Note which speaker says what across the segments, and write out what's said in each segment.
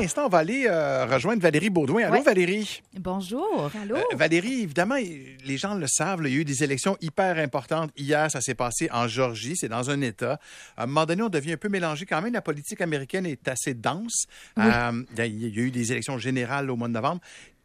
Speaker 1: l'instant, on va aller rejoindre Valérie Beaudoin. Allô, Valérie?
Speaker 2: Bonjour.
Speaker 3: Allô?
Speaker 1: Valérie, évidemment, les gens le savent, là, il y a eu des élections hyper importantes. Hier, ça s'est passé en Géorgie, c'est dans un État. À un moment donné, on devient un peu mélangé. Quand même, la politique américaine est assez dense. Oui. Il y a eu des élections générales au mois de novembre.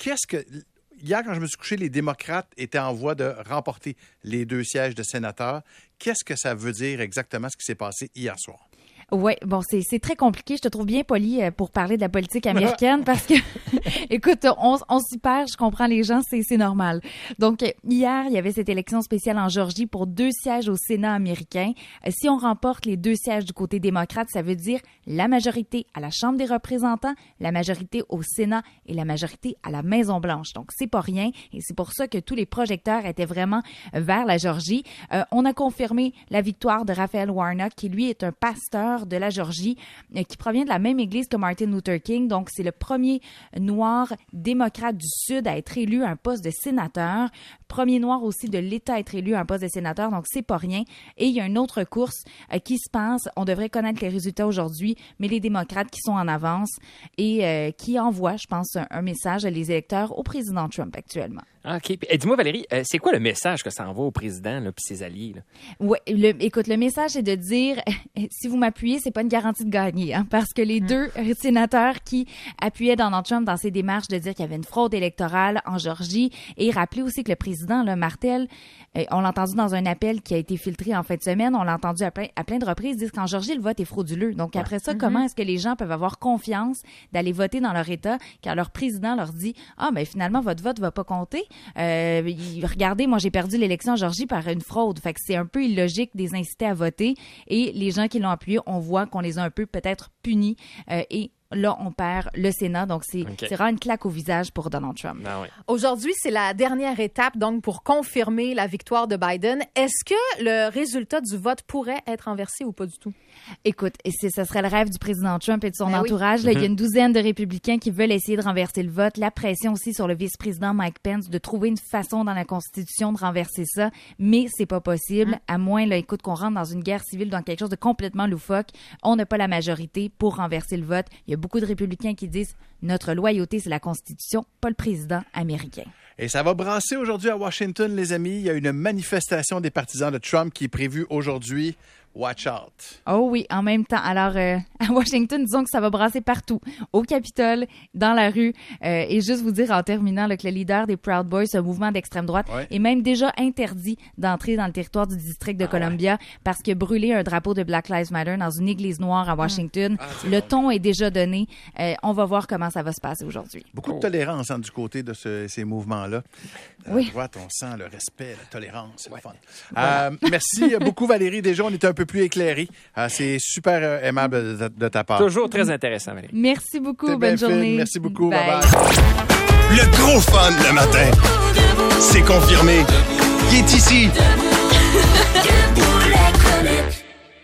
Speaker 1: Hier, quand je me suis couché, les démocrates étaient en voie de remporter les 2 sièges de sénateurs. Qu'est-ce que ça veut dire exactement ce qui s'est passé hier soir?
Speaker 2: Oui, bon, c'est très compliqué. Je te trouve bien poli pour parler de la politique américaine parce que, écoute, on s'y perd, je comprends les gens, c'est normal. Donc, hier, il y avait cette élection spéciale en Géorgie pour 2 sièges au Sénat américain. Si on remporte les 2 sièges du côté démocrate, ça veut dire la majorité à la Chambre des représentants, la majorité au Sénat et la majorité à la Maison-Blanche. Donc, c'est pas rien et c'est pour ça que tous les projecteurs étaient vraiment vers la Géorgie. On a confirmé la victoire de Raphael Warnock, qui lui est un pasteur de la Géorgie, qui provient de la même église que Martin Luther King. Donc, c'est le premier noir démocrate du Sud à être élu à un poste de sénateur. Premier noir aussi de l'État à être élu à un poste de sénateur. Donc, c'est pas rien. Et il y a une autre course qui se passe. On devrait connaître les résultats aujourd'hui, mais les démocrates qui sont en avance et qui envoient, je pense, un message à les électeurs au président Trump actuellement.
Speaker 3: OK. Et dis-moi, Valérie, c'est quoi le message que ça envoie au président et ses alliés?
Speaker 2: Oui, écoute, le message, c'est de dire, si vous m'appuyez, c'est pas une garantie de gagner, hein, parce que les 2 sénateurs qui appuyaient Donald Trump dans ses démarches de dire qu'il y avait une fraude électorale en Géorgie, et rappeler aussi que le président, là, Martel, on l'a entendu dans un appel qui a été filtré en fin de semaine, on l'a entendu à plein de reprises, dire qu'en Géorgie, le vote est frauduleux. Donc, après ça, comment est-ce que les gens peuvent avoir confiance d'aller voter dans leur État quand leur président leur dit, finalement, votre vote va pas compter? Regardez, moi, j'ai perdu l'élection en Géorgie par une fraude. Fait que c'est un peu illogique de les inciter à voter. Et les gens qui l'ont appuyé, on voit qu'on les a un peu peut-être punis et là, on perd le Sénat. Donc, c'est vraiment une claque au visage pour Donald Trump.
Speaker 3: Ah oui.
Speaker 4: Aujourd'hui, c'est la dernière étape donc pour confirmer la victoire de Biden. Est-ce que le résultat du vote pourrait être inversé ou pas du tout?
Speaker 2: Écoute, ça serait le rêve du président Trump et de son entourage. Là, il y a une douzaine de républicains qui veulent essayer de renverser le vote. La pression aussi sur le vice-président Mike Pence de trouver une façon dans la Constitution de renverser ça. Mais c'est pas possible. À moins, là, écoute, qu'on rentre dans une guerre civile, dans quelque chose de complètement loufoque. On n'a pas la majorité pour renverser le vote. Il y a beaucoup de républicains qui disent notre loyauté, c'est la Constitution, pas le président américain.
Speaker 1: Et ça va brasser aujourd'hui à Washington, les amis. Il y a une manifestation des partisans de Trump qui est prévue aujourd'hui. Watch out.
Speaker 2: Oh oui, en même temps. Alors, à Washington, disons que ça va brasser partout. Au Capitole, dans la rue. Et juste vous dire en terminant là, que le leader des Proud Boys, un mouvement d'extrême droite, est même déjà interdit d'entrer dans le territoire du district de Columbia parce qu'il a brûlé un drapeau de Black Lives Matter dans une église noire à Washington. Le ton est déjà donné. On va voir comment ça va se passer aujourd'hui.
Speaker 1: Beaucoup de tolérance du côté de ces mouvements-là.
Speaker 2: Oui.
Speaker 1: On sent le respect, la tolérance. C'est le fun. Voilà. Merci beaucoup, Valérie. Déjà, on était un peu plus éclairé. C'est super aimable de ta part.
Speaker 3: Toujours très intéressant, Valérie.
Speaker 2: Merci beaucoup. Bonne journée.
Speaker 1: Merci beaucoup.
Speaker 2: Bye.
Speaker 1: Bye bye.
Speaker 5: Le gros fun le matin. C'est confirmé. Il est ici.